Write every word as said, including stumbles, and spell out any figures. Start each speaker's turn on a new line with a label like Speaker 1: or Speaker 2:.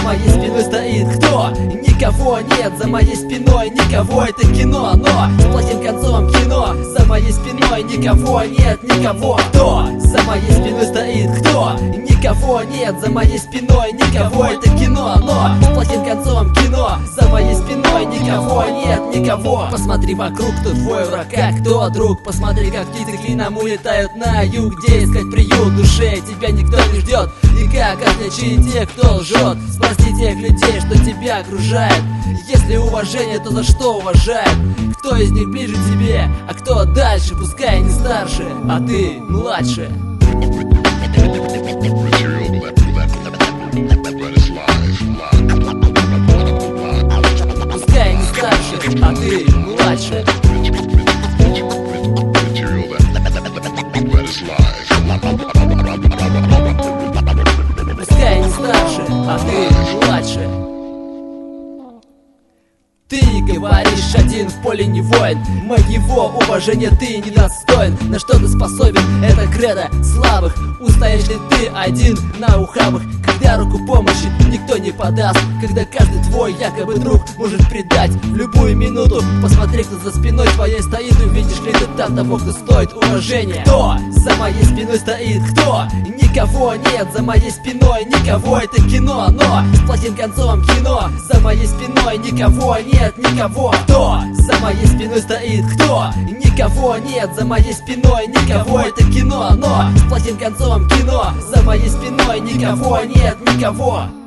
Speaker 1: моей спиной стоит кто? Никого нет, за моей спиной никого, это кино, но плохим концом кино. За моей спиной никого нет, никого. Кто? За моей спиной стоит кто? Никого нет, за моей спиной никого, это кино, но плохим концом кино. За моей спиной никого нет, никого. Посмотри вокруг, кто твой враг, а кто друг. Посмотри, как птицы клином улетают на юг, где искать приют душе тебя никто не ждет. И как отличить тех, кто лжет? Спасти тех людей, что тебя окружает. Если уважение, то за что уважает? Кто из них ближе к тебе, а кто дальше? Пускай не старше, а ты младше. Пускай не старше, а ты младше. Пускай не старше, а ты младше. Ты говоришь, один в поле не воин. Моего уважения ты недостоин. На что ты способен, это кредо слабых. Устоишь ли ты один на ухабах, когда руку помощи никто не подаст? Когда каждый твой якобы друг может предать в любую минуту. Посмотри, кто за спиной твоей стоит. Увидишь ли ты там того, кто стоит уважения? Кто за моей спиной стоит? Кто? Никого нет, за моей спиной никого, это кино, но с плохим концом кино. За моей спиной никого нет, никого. Кто за моей спиной стоит? Кто? Никого нет, за моей спиной никого, это кино, но с плохим концом кино. За моей спиной никого нет, никого.